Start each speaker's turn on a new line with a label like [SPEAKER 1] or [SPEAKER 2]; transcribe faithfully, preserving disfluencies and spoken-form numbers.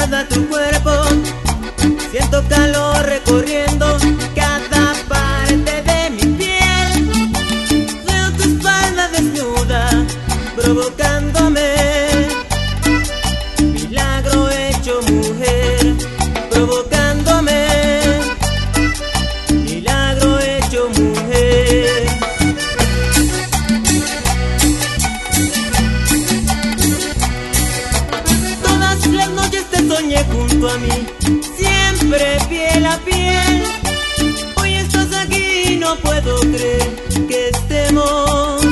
[SPEAKER 1] pegada a tu cuerpo, siento calor recorriendo cada parte de mi piel. Veo tu espalda desnuda, provocándome. Milagro hecho mujer, provocándome. Milagro hecho mujer. Todas las noches te soñé junto a mí, siempre piel a piel. Hoy estás aquí y no puedo creer que estemos